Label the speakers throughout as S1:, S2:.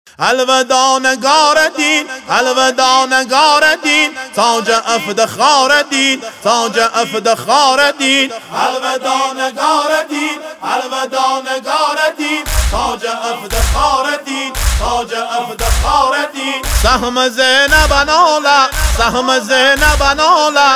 S1: الوداع نگار دین، الوداع نگار دین، تاج افتخار دین، تاج افتخار دین. الوداع نگار دین، الوداع نگار دین، تاج افتخار دین، تاج افتخار دین. سهم زینب نالا، سهم زینب نالا،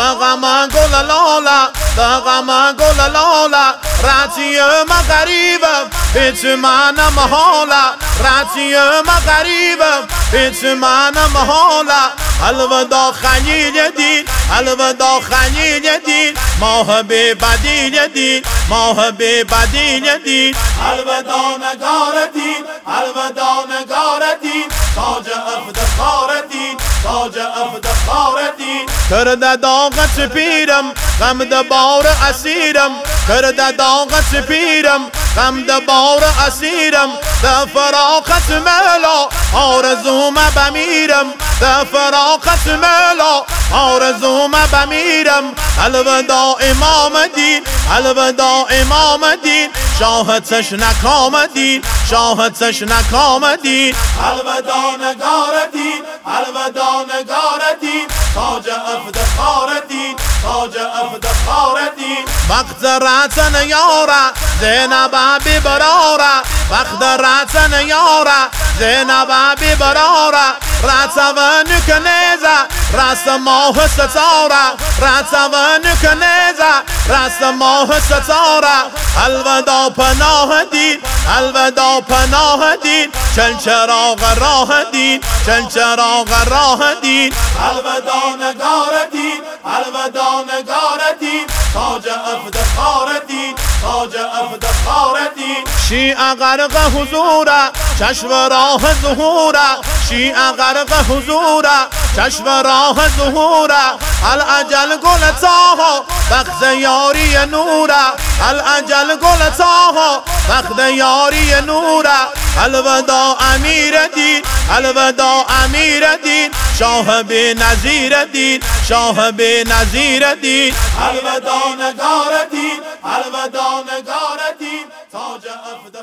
S1: دغم گل لالا، دغم گل لالا. رعتی ما غریبم هیچ منم حالا، رعتی ما غریبم هیچ منم حالا. الوداع خلیل دین، الوداع خلیل دین، ماه بی بدیل دین، ماه بی بدیل دین. الوداع نگار دین، الوداع نگار دین، تاج افتخار دین، تاج افتخار دین. کرده داغت پیرم غم دبار اسیرم، کرده داغت پیرم غم دبار اسیرم. ده فراقت ملا آرزوم بمیرم، ده فراقت ملا آرزوم بمیرم. الوداع امام دین، الوداع امام دین، شاهدش نکام دین، شاهدش نکام دین. الوداع نگار دین، الوداع نگار دین، تاج افتخار دین، تاج افتخار دین. وقت راتن یارا زینب ببرارا، وقت راتن یارا زینب ببرارا. راتن کنیزه راست ماه ستاره، راتن کنیزه راست ماه ستاره. الوداع پناه دین، الوداع پناه دین، چل چراغ راه دین، چل چراغ راه دین. الوداع نگار دین، الوداع نگار دین، تاج افتخار دین، تاج افتخار دین. شیعه غرق حضوره چشم راه ظهوره، شیعه غرق حضوره چشم راه ظهوره. الاجل گل تاها وقت یاری نوره، الاجل گل تاها وقت یاری نوره. الوداع امیر دین، الوداع امیر دین، شاه بی نظیر دین، شاه بی نظیر دین. الوداع نگار دین، الوداع نگار دین، تاج